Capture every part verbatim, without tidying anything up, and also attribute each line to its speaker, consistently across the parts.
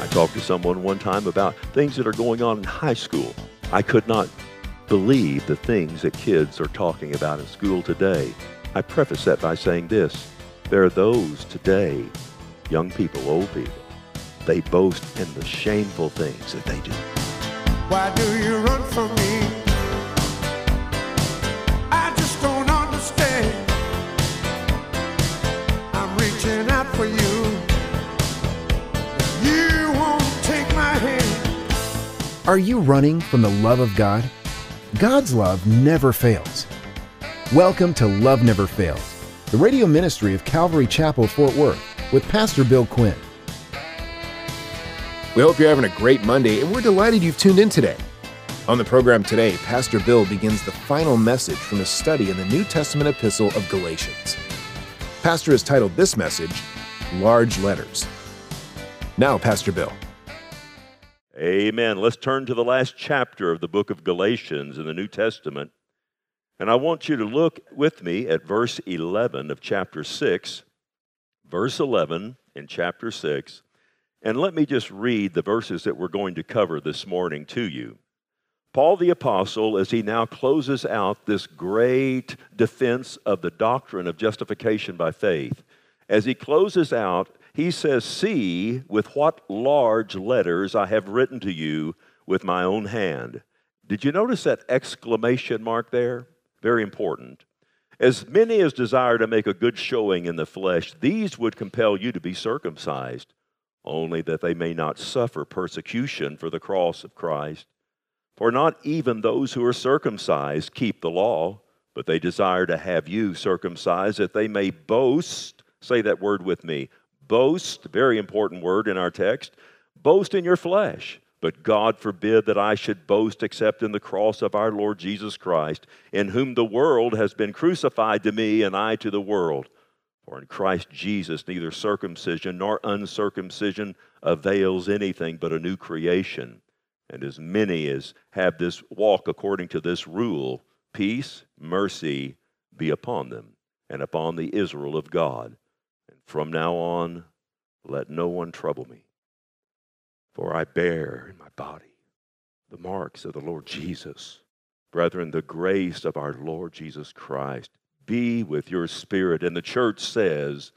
Speaker 1: talked to someone one time about things that are going on in high school. I could not believe the things that kids are talking about in school today. I preface that by saying this: there are those today, young people, old people, they boast in the shameful things that they do.
Speaker 2: Why do you run from me? I just don't understand. I'm reaching out for you. You won't take my hand.
Speaker 3: Are you running from the love of God? God's love never fails. Welcome to Love Never Fails, the radio ministry of Calvary Chapel, Fort Worth, with Pastor Bill Quinn.
Speaker 4: We hope you're having a great Monday, and we're delighted you've tuned in today. On the program today, Pastor Bill begins the final message from his study in the New Testament epistle of Galatians. Pastor has titled this message, Large Letters. Now, Pastor Bill.
Speaker 1: Amen. Let's turn to the last chapter of the book of Galatians in the New Testament. And I want you to look with me at verse eleven of chapter six. Verse eleven in chapter six. And let me just read the verses that we're going to cover this morning to you. Paul the Apostle, as he now closes out this great defense of the doctrine of justification by faith, as he closes out, he says, "See with what large letters I have written to you with my own hand." Did you notice that exclamation mark there? Very important. "As many as desire to make a good showing in the flesh, these would compel you to be circumcised, only that they may not suffer persecution for the cross of Christ. For not even those who are circumcised keep the law, but they desire to have you circumcised, that they may boast." Say that word with me. Boast, very important word in our text. "Boast in your flesh. But God forbid that I should boast except in the cross of our Lord Jesus Christ, in whom the world has been crucified to me, and I to the world. For in Christ Jesus neither circumcision nor uncircumcision avails anything but a new creation. And as many as have this walk according to this rule, peace, mercy be upon them, and upon the Israel of God. And from now on, let no one trouble me. For I bear in my body the marks of the Lord Jesus. Brethren, the grace of our Lord Jesus Christ be with your spirit." And the church says,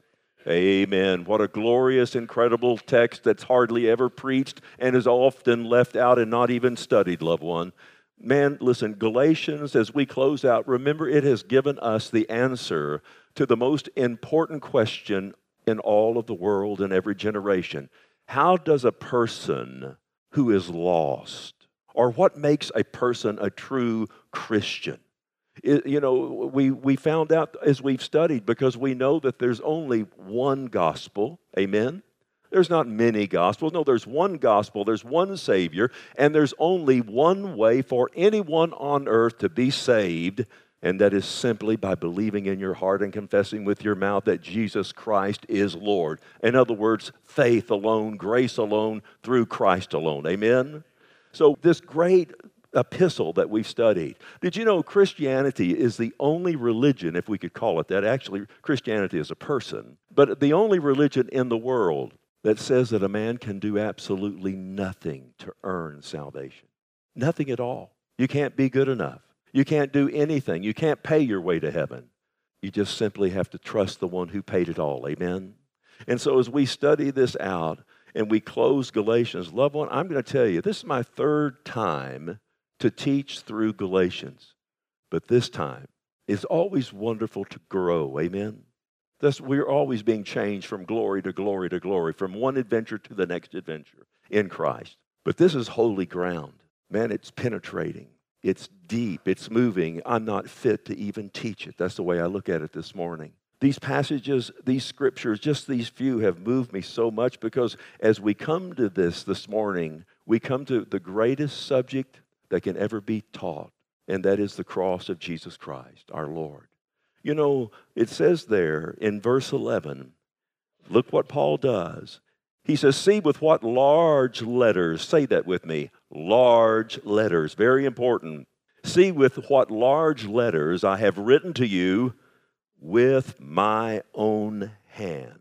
Speaker 1: amen. What a glorious, incredible text that's hardly ever preached and is often left out and not even studied, loved one. Man, listen, Galatians, as we close out, remember it has given us the answer to the most important question in all of the world and every generation. How does a person who is lost, or what makes a person a true Christian? It, you know, we, we found out as we've studied, because we know that there's only one gospel, amen? There's not many gospels. No, there's one gospel, there's one Savior, and there's only one way for anyone on earth to be saved, and that is simply by believing in your heart and confessing with your mouth that Jesus Christ is Lord. In other words, faith alone, grace alone, through Christ alone. Amen? So this great epistle that we've studied. Did you know Christianity is the only religion, if we could call it that? Actually, Christianity is a person, but the only religion in the world that says that a man can do absolutely nothing to earn salvation. Nothing at all. You can't be good enough. You can't do anything. You can't pay your way to heaven. You just simply have to trust the one who paid it all. Amen? And so as we study this out and we close Galatians, loved one, I'm going to tell you, this is my third time to teach through Galatians. But this time, it's always wonderful to grow. Amen? That's, we're always being changed from glory to glory to glory, from one adventure to the next adventure in Christ. But this is holy ground. Man, it's penetrating. It's deep. It's moving. I'm not fit to even teach it. That's the way I look at it this morning. These passages, these scriptures, just these few have moved me so much, because as we come to this this morning, we come to the greatest subject that can ever be taught, and that is the cross of Jesus Christ, our Lord. You know, it says there in verse eleven, look what Paul does. He says, "See with what large letters," say that with me, large letters, very important. "See with what large letters I have written to you with my own hand."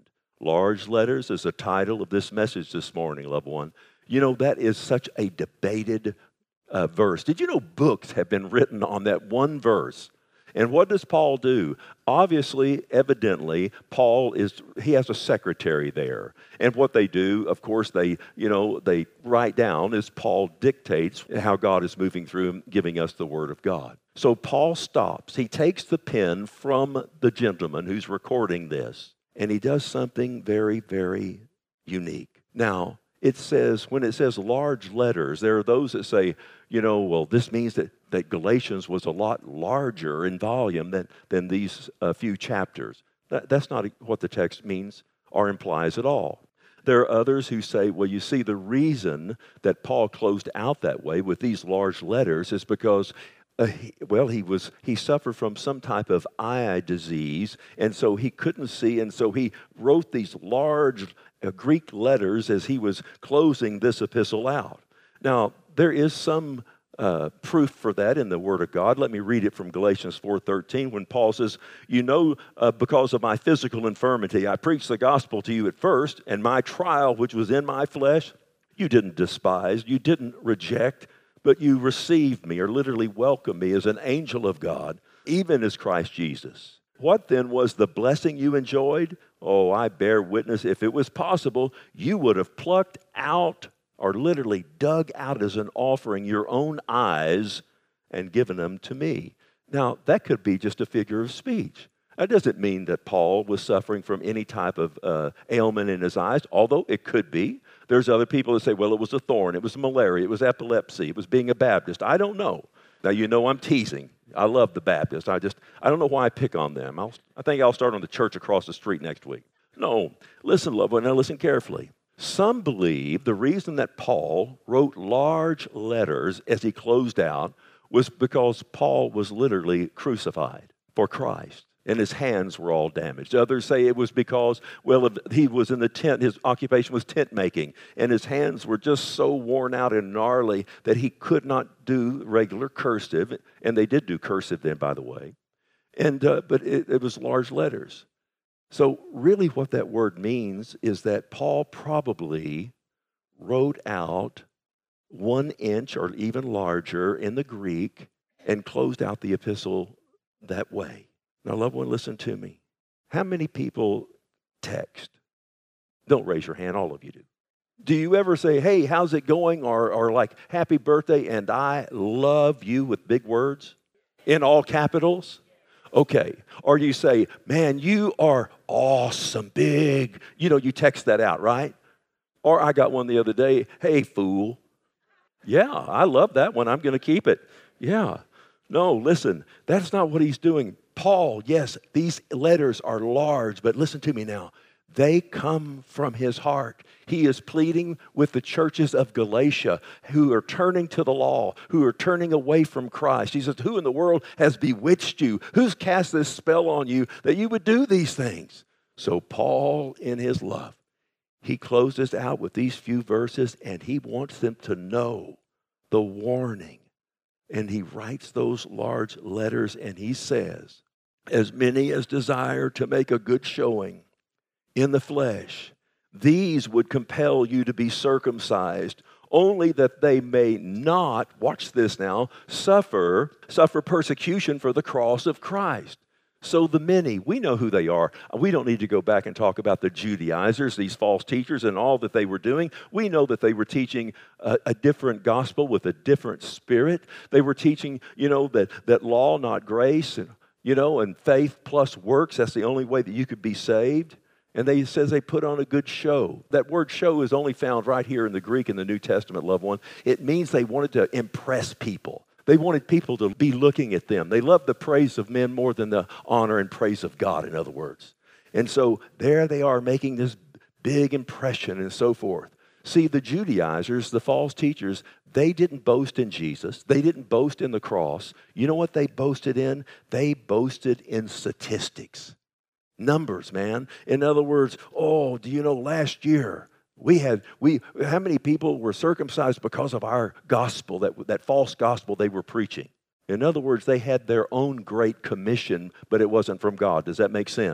Speaker 1: Large letters is the title of this message this morning, loved one. You know, that is such a debated uh, verse. Did you know books have been written on that one verse? And what does Paul do? Obviously, evidently, Paul is, he has a secretary there. And what they do, of course, they, you know, they write down as Paul dictates how God is moving through him, giving us the Word of God. So Paul stops. He takes the pen from the gentleman who's recording this, and he does something very, very unique. Now, it says, when it says large letters, there are those that say, you know, well, this means that, that Galatians was a lot larger in volume than, than these uh, few chapters. That, that's not what the text means or implies at all. There are others who say, well, you see, the reason that Paul closed out that way with these large letters is because Uh, he, well, he was he suffered from some type of eye disease, and so he couldn't see, and so he wrote these large uh, Greek letters as he was closing this epistle out. Now, there is some uh, proof for that in the Word of God. Let me read it from Galatians four thirteen, when Paul says, you know, uh, because of my physical infirmity, I preached the gospel to you at first, and my trial, which was in my flesh, you didn't despise, you didn't reject, but you received me, or literally welcomed me as an angel of God, even as Christ Jesus. What then was the blessing you enjoyed? Oh, I bear witness, if it was possible, you would have plucked out, or literally dug out as an offering, your own eyes and given them to me. Now, that could be just a figure of speech. That doesn't mean that Paul was suffering from any type of uh, ailment in his eyes, although it could be. There's other people that say, well, it was a thorn, it was malaria, it was epilepsy, it was being a Baptist. I don't know. Now, you know I'm teasing. I love the Baptists. I just, I don't know why I pick on them. I'll, I think I'll start on the church across the street next week. No, listen, loved one, now listen carefully. Some believe the reason that Paul wrote large letters as he closed out was because Paul was literally crucified for Christ, and his hands were all damaged. Others say it was because, well, he was in the tent, his occupation was tent making, and his hands were just so worn out and gnarly that he could not do regular cursive, and they did do cursive then, by the way, and uh, but it, it was large letters. So really what that word means is that Paul probably wrote out one inch or even larger in the Greek and closed out the epistle that way. Now, loved one, listen to me. How many people text? Don't raise your hand, all of you do. Do you ever say, hey, how's it going? Or, or like, happy birthday, and I love you with big words in all capitals? Okay. Or you say, man, you are awesome, big. You know, you text that out, right? Or I got one the other day, hey, fool. Yeah, I love that one. I'm going to keep it. Yeah. No, listen, that's not what he's doing. Paul, yes, these letters are large, but listen to me now. They come from his heart. He is pleading with the churches of Galatia who are turning to the law, who are turning away from Christ. He says, who in the world has bewitched you? Who's cast this spell on you that you would do these things? So Paul, in his love, he closes out with these few verses, and he wants them to know the warning. And he writes those large letters, and he says, as many as desire to make a good showing in the flesh, these would compel you to be circumcised, only that they may not, watch this now, suffer, suffer persecution for the cross of Christ. So the many, we know who they are. We don't need to go back and talk about the Judaizers, these false teachers, and all that they were doing. We know that they were teaching a, a different gospel with a different spirit. They were teaching, you know, that, that law, not grace, and, you know, and faith plus works, that's the only way that you could be saved. And they says they put on a good show. That word show is only found right here in the Greek in the New Testament, loved one. It means they wanted to impress people. They wanted people to be looking at them. They loved the praise of men more than the honor and praise of God, in other words. And so there they are making this big impression and so forth. See, the Judaizers, the false teachers, they didn't boast in Jesus. They didn't boast in the cross. You know what they boasted in? They boasted in statistics. Numbers, man. In other words, oh, do you know last year we had, we how many people were circumcised because of our gospel, that, that false gospel they were preaching? In other words, they had their own great commission, but it wasn't from God. Does that make sense?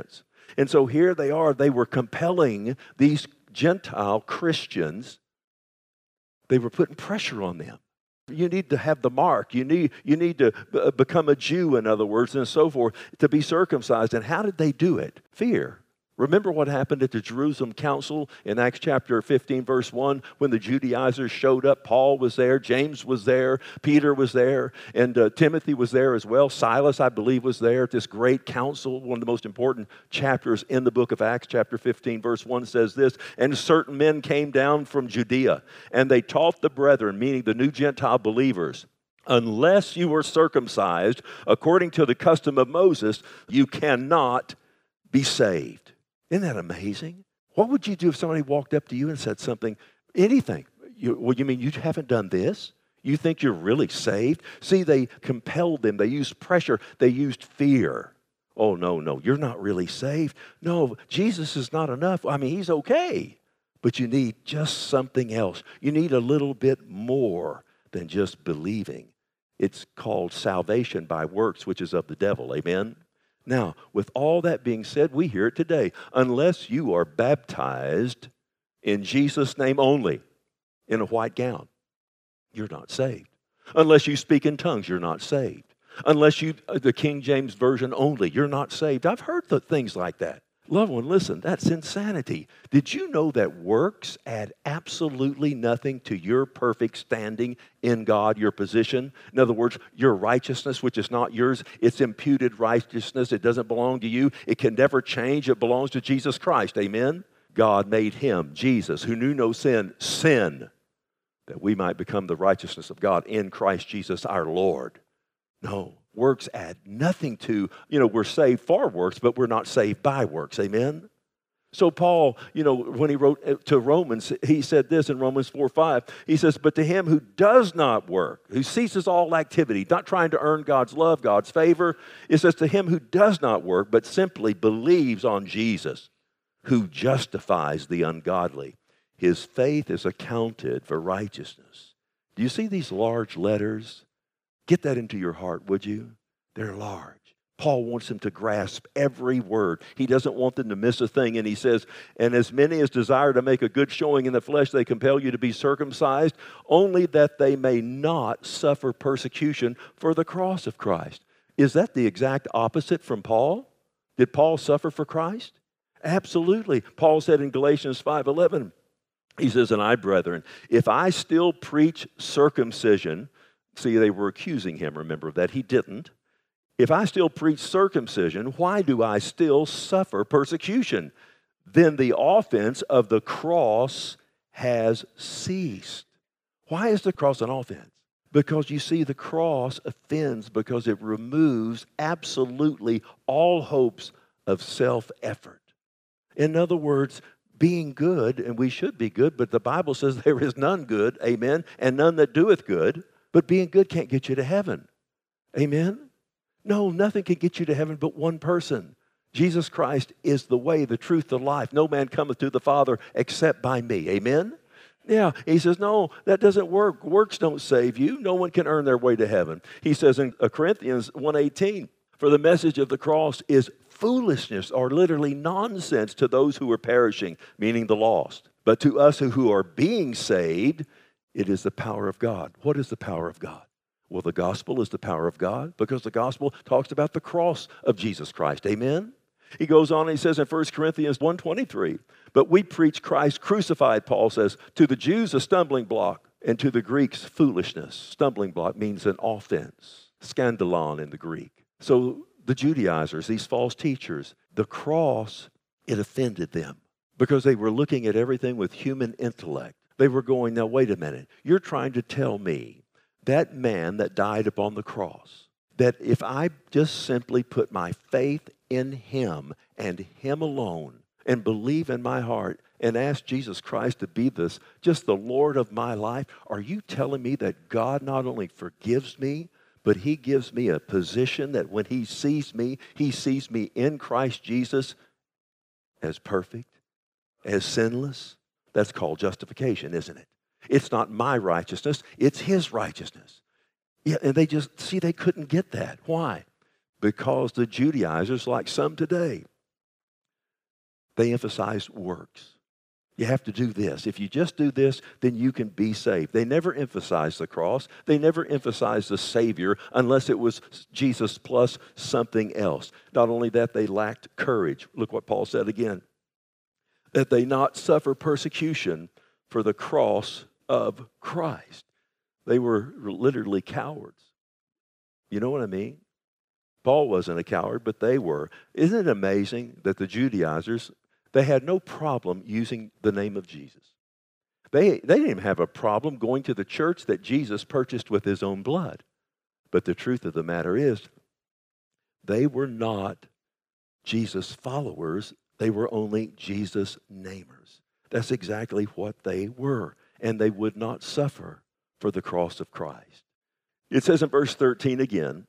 Speaker 1: And so here they are. They were compelling these Gentile Christians. They were putting pressure on them. You need to have the mark. You need, you need to b- become a Jew, in other words, and so forth, to be circumcised. And how did they do it? Fear. Remember what happened at the Jerusalem Council in Acts chapter fifteen, verse one, when the Judaizers showed up. Paul was there, James was there, Peter was there, and uh, Timothy was there as well. Silas, I believe, was there at this great council. One of the most important chapters in the book of Acts, chapter fifteen, verse one says this, and certain men came down from Judea, and they taught the brethren, meaning the new Gentile believers, unless you were circumcised according to the custom of Moses, you cannot be saved. Isn't that amazing? What would you do if somebody walked up to you and said something, anything? You, well, you mean you haven't done this? You think you're really saved? See, they compelled them. They used pressure. They used fear. Oh, no, no, you're not really saved. No, Jesus is not enough. I mean, he's okay. But you need just something else. You need a little bit more than just believing. It's called salvation by works, which is of the devil. Amen? Now, with all that being said, we hear it today. Unless you are baptized in Jesus' name only, in a white gown, you're not saved. Unless you speak in tongues, you're not saved. Unless you, the King James Version only, you're not saved. I've heard the things like that. Loved one, listen, that's insanity. Did you know that works add absolutely nothing to your perfect standing in God, your position? In other words, your righteousness, which is not yours, it's imputed righteousness. It doesn't belong to you. It can never change. It belongs to Jesus Christ. Amen? God made him, Jesus, who knew no sin, sin, that we might become the righteousness of God in Christ Jesus our Lord. No. Works add nothing to, you know, we're saved for works, but we're not saved by works. Amen? So Paul, you know, when he wrote to Romans, he said this in Romans four five. He says, but to him who does not work, who ceases all activity, not trying to earn God's love, God's favor, it says to him who does not work, but simply believes on Jesus, who justifies the ungodly, his faith is accounted for righteousness. Do you see these large letters? Get that into your heart, would you? They're large. Paul wants them to grasp every word. He doesn't want them to miss a thing. And he says, and as many as desire to make a good showing in the flesh, they compel you to be circumcised, only that they may not suffer persecution for the cross of Christ. Is that the exact opposite from Paul? Did Paul suffer for Christ? Absolutely. Paul said in Galatians five eleven, he says, and I, brethren, if I still preach circumcision, see, they were accusing him, remember, that he didn't. If I still preach circumcision, why do I still suffer persecution? Then the offense of the cross has ceased. Why is the cross an offense? Because you see, the cross offends because it removes absolutely all hopes of self-effort. In other words, being good, and we should be good, but the Bible says there is none good, amen, and none that doeth good. But being good can't get you to heaven. Amen? No, nothing can get you to heaven but one person. Jesus Christ is the way, the truth, the life. No man cometh to the Father except by me. Amen? Yeah, he says, no, that doesn't work. Works don't save you. No one can earn their way to heaven. He says in Corinthians one eighteen, for the message of the cross is foolishness, or literally nonsense, to those who are perishing, meaning the lost. But to us who are being saved, it is the power of God. What is the power of God? Well, the gospel is the power of God because the gospel talks about the cross of Jesus Christ. Amen? He goes on and he says in First Corinthians one twenty-three, but we preach Christ crucified, Paul says, to the Jews a stumbling block, and to the Greeks foolishness. Stumbling block means an offense. Scandalon in the Greek. So the Judaizers, these false teachers, the cross, it offended them because they were looking at everything with human intellect. They were going, now wait a minute, you're trying to tell me that man that died upon the cross, that if I just simply put my faith in him and him alone and believe in my heart and ask Jesus Christ to be this, just the Lord of my life, are you telling me that God not only forgives me, but he gives me a position that when he sees me, he sees me in Christ Jesus as perfect, as sinless? That's called justification, isn't it? It's not my righteousness, it's his righteousness. Yeah, and they just, see, they couldn't get that. Why? Because the Judaizers, like some today, They emphasized works. You have to do this. If you just do this, then you can be saved. They never emphasized the cross. They never emphasized the Savior unless it was Jesus plus something else. Not only that, they lacked courage. Look what Paul said again. That they not suffer persecution for the cross of Christ. They were literally cowards. You know what I mean? Paul wasn't a coward, but they were. Isn't it amazing that the Judaizers, they had no problem using the name of Jesus. They, they didn't even have a problem going to the church that Jesus purchased with his own blood. But the truth of the matter is, they were not Jesus followers. They were only Jesus namers. That's exactly what they were. And they would not suffer for the cross of Christ. It says in verse thirteen again,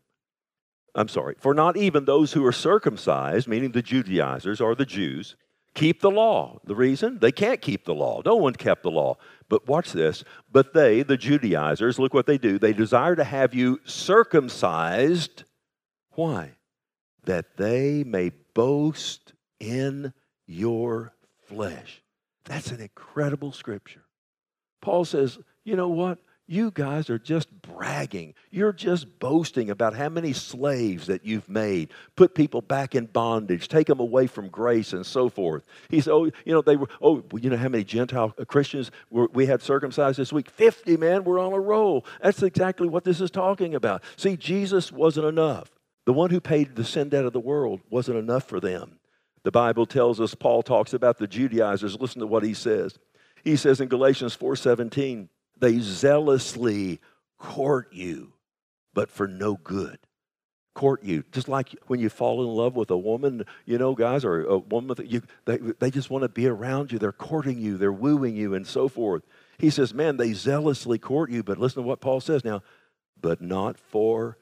Speaker 1: I'm sorry, for not even those who are circumcised, meaning the Judaizers or the Jews, keep the law. The reason? They can't keep the law. No one kept the law. But watch this. But they, the Judaizers, look what they do. They desire to have you circumcised. Why? That they may boast in your flesh. That's an incredible scripture. Paul says, you know what? You guys are just bragging. You're just boasting about how many slaves that you've made, put people back in bondage, take them away from grace and so forth. He said, oh, you know, they were, oh, you know how many Gentile Christians were, we had circumcised this week? fifty, man, we're on a roll. That's exactly what this is talking about. See, Jesus wasn't enough. The one who paid the sin debt of the world wasn't enough for them. The Bible tells us, Paul talks about the Judaizers. Listen to what he says. He says in Galatians four seventeen, they zealously court you, but for no good. Court you. Just like when you fall in love with a woman, you know, guys, or a woman, you, they, they just want to be around you. They're courting you. They're wooing you and so forth. He says, man, they zealously court you, but listen to what Paul says now, but not for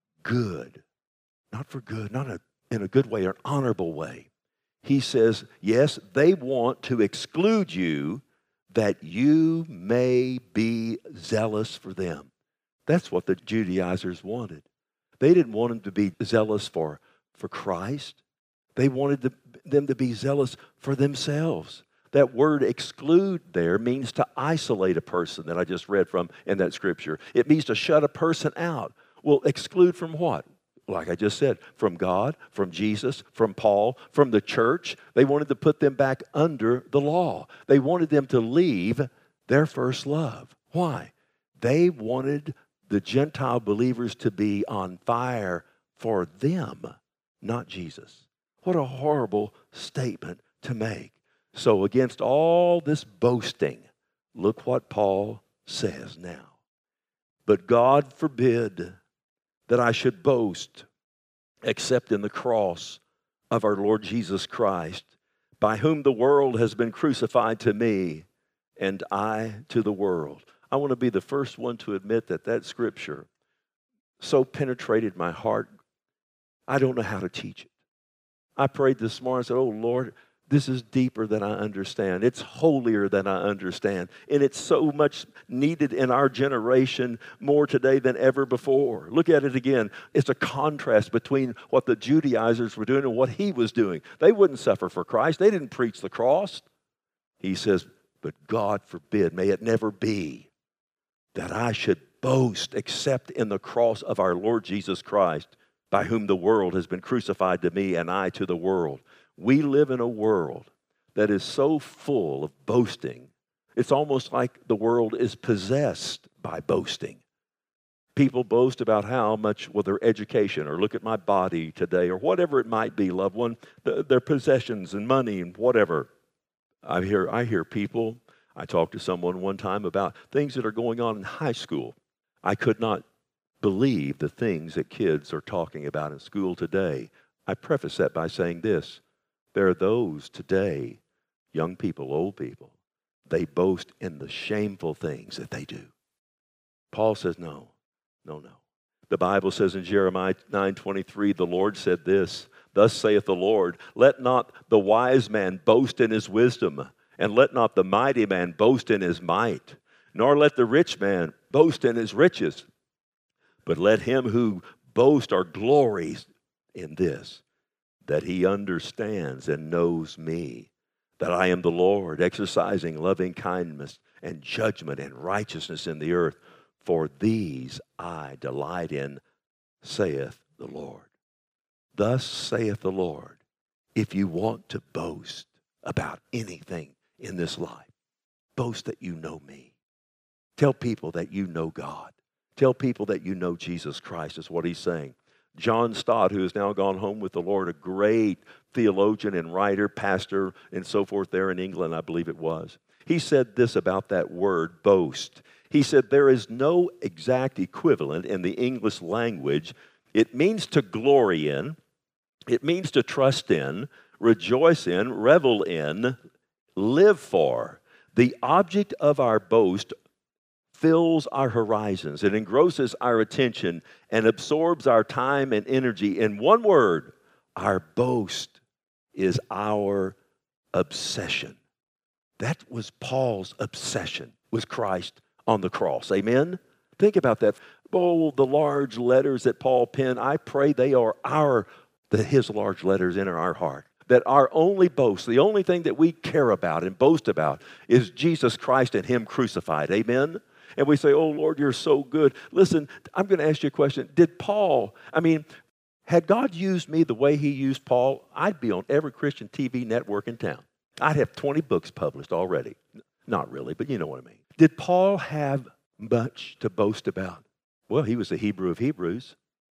Speaker 1: good. Not for good, not a, in a good way or an honorable way. He says, yes, they want to exclude you that you may be zealous for them. That's what the Judaizers wanted. They didn't want them to be zealous for, for Christ. They wanted to, them to be zealous for themselves. That word exclude there means to isolate a person that I just read from in that scripture. It means to shut a person out. Well, exclude from what? Like I just said, from God, from Jesus, from Paul, from the church. They wanted to put them back under the law. They wanted them to leave their first love. Why? They wanted the Gentile believers to be on fire for them, not Jesus. What a horrible statement to make. So against all this boasting, look what Paul says now. But God forbid that I should boast except in the cross of our Lord Jesus Christ, by whom the world has been crucified to me and I to the world. I want to be the first one to admit that that scripture so penetrated my heart, I don't know how to teach it. I prayed this morning and said, oh Lord, this is deeper than I understand. It's holier than I understand. And it's so much needed in our generation more today than ever before. Look at it again. It's a contrast between what the Judaizers were doing and what he was doing. They wouldn't suffer for Christ. They didn't preach the cross. He says, but God forbid, may it never be that I should boast except in the cross of our Lord Jesus Christ, by whom the world has been crucified to me and I to the world. We live in a world that is so full of boasting. It's almost like the world is possessed by boasting. People boast about how much, well, their education, or look at my body today, or whatever it might be, loved one, the, their possessions and money and whatever. I hear, I hear people, I talked to someone one time about things that are going on in high school. I could not believe the things that kids are talking about in school today. I preface that by saying this. There are those today, young people, old people, they boast in the shameful things that they do. Paul says, no, no, no. The Bible says in Jeremiah nine twenty-three, the Lord said this, thus saith the Lord, let not the wise man boast in his wisdom, and let not the mighty man boast in his might, nor let the rich man boast in his riches, but let him who boasts or glories in this, that he understands and knows me, that I am the Lord, exercising loving kindness and judgment and righteousness in the earth. For these I delight in, saith the Lord. Thus saith the Lord, if you want to boast about anything in this life, boast that you know me. Tell people that you know God. Tell people that you know Jesus Christ is what he's saying. John Stott, who has now gone home with the Lord, a great theologian and writer, pastor, and so forth there in England, I believe it was. He said this about that word, boast. He said, there is no exact equivalent in the English language. It means to glory in. It means to trust in, rejoice in, revel in, live for. The object of our boast fills our horizons. It engrosses our attention and absorbs our time and energy. In one word, our boast is our obsession. That was Paul's obsession, was Christ on the cross. Amen? Think about that. Oh, the large letters that Paul penned, I pray they are our, the, his large letters in our heart. That our only boast, the only thing that we care about and boast about is Jesus Christ and him crucified. Amen? And we say, oh, Lord, you're so good. Listen, I'm going to ask you a question. Did Paul, I mean, had God used me the way he used Paul, I'd be on every Christian T V network in town. I'd have twenty books published already. Not really, but you know what I mean. Did Paul have much to boast about? Well, he was the Hebrew of Hebrews.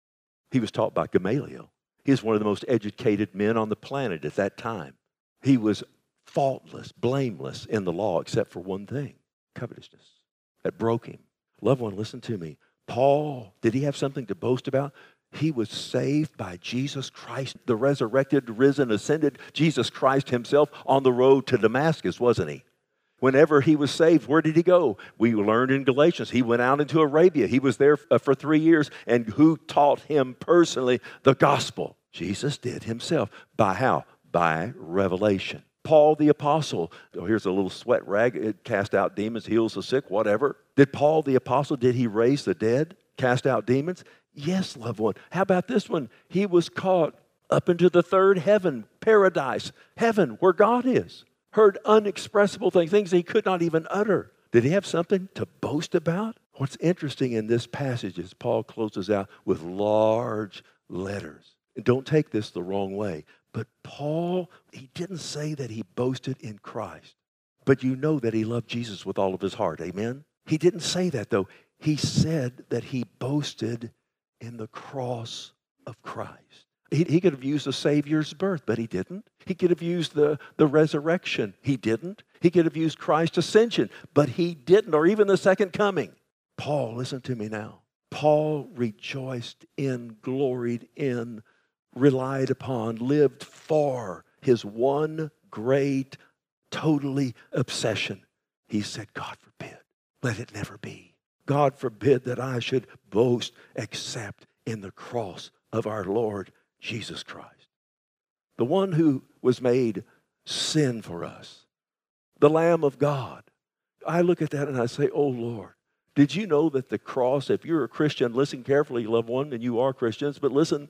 Speaker 1: He was taught by Gamaliel. He was one of the most educated men on the planet at that time. He was faultless, blameless in the law, except for one thing, covetousness. That broke him. Loved one, listen to me. Paul, did he have something to boast about? He was saved by Jesus Christ, the resurrected, risen, ascended Jesus Christ himself on the road to Damascus, wasn't he? Whenever he was saved, where did he go? We learned in Galatians, he went out into Arabia. He was there for three years. And who taught him personally the gospel? Jesus did himself. By how? By revelation. Paul the apostle, oh, here's a little sweat rag, it cast out demons, heals the sick, whatever. Did Paul the apostle, did he raise the dead, cast out demons? Yes, loved one. How about this one? He was caught up into the third heaven, paradise, heaven, where God is. Heard unexpressible things, things he could not even utter. Did he have something to boast about? What's interesting in this passage is Paul closes out with large letters. And don't take this the wrong way. But Paul, he didn't say that he boasted in Christ. But you know that he loved Jesus with all of his heart. Amen? He didn't say that, though. He said that he boasted in the cross of Christ. He, he could have used the Savior's birth, but he didn't. He could have used the, the resurrection. He didn't. He could have used Christ's ascension, but he didn't, or even the second coming. Paul, listen to me now. Paul rejoiced in, gloried in, relied upon, lived for his one great, totally obsession. He said, God forbid, let it never be. God forbid that I should boast except in the cross of our Lord Jesus Christ. The one who was made sin for us, the Lamb of God. I look at that and I say, oh Lord, did you know that the cross, if you're a Christian, listen carefully, loved one, and you are Christians, but listen,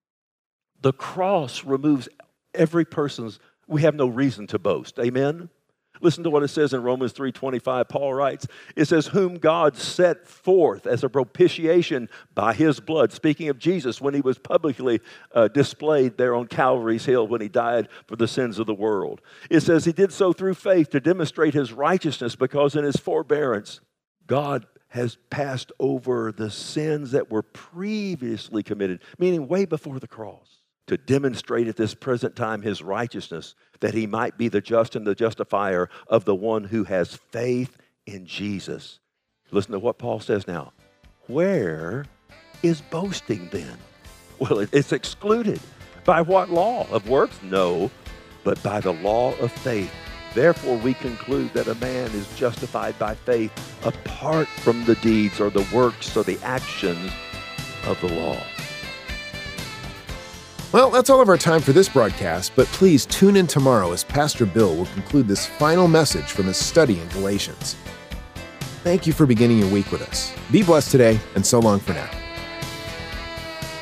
Speaker 1: the cross removes every person's, we have no reason to boast. Amen? Listen to what it says in Romans three twenty-five. Paul writes, it says, whom God set forth as a propitiation by his blood. Speaking of Jesus, when he was publicly uh, displayed there on Calvary's hill when he died for the sins of the world. It says he did so through faith to demonstrate his righteousness, because in his forbearance, God has passed over the sins that were previously committed, meaning way before the cross, to demonstrate at this present time his righteousness, that he might be the just and the justifier of the one who has faith in Jesus. Listen to what Paul says now. Where is boasting then? Well, it's excluded. By what law? Of works? No, but by the law of faith. Therefore, we conclude that a man is justified by faith apart from the deeds or the works or the actions of the law.
Speaker 4: Well, that's all of our time for this broadcast, but please tune in tomorrow as Pastor Bill will conclude this final message from his study in Galatians. Thank you for beginning your week with us. Be blessed today, and so long for now.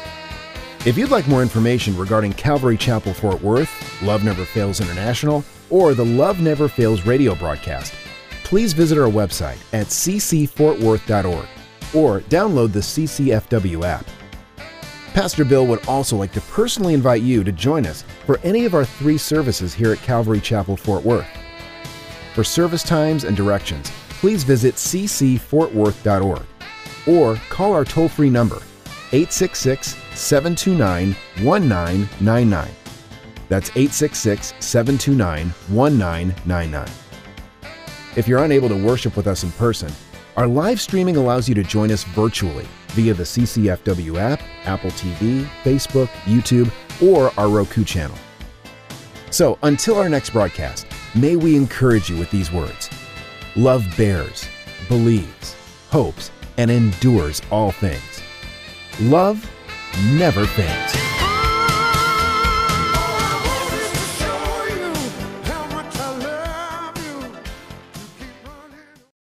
Speaker 3: If you'd like more information regarding Calvary Chapel Fort Worth, Love Never Fails International, or the Love Never Fails radio broadcast, please visit our website at c c fort worth dot org or download the C C F W app. Pastor Bill would also like to personally invite you to join us for any of our three services here at Calvary Chapel, Fort Worth. For service times and directions, please visit c c fort worth dot org or call our toll-free number, eight six six, seven two nine, one nine nine nine. That's eight six six, seven two nine, one nine nine nine. If you're unable to worship with us in person, our live streaming allows you to join us virtually via the C C F W app, Apple T V, Facebook, YouTube, or our Roku channel. So until our next broadcast, may we encourage you with these words. Love bears, believes, hopes, and endures all things. Love never fails.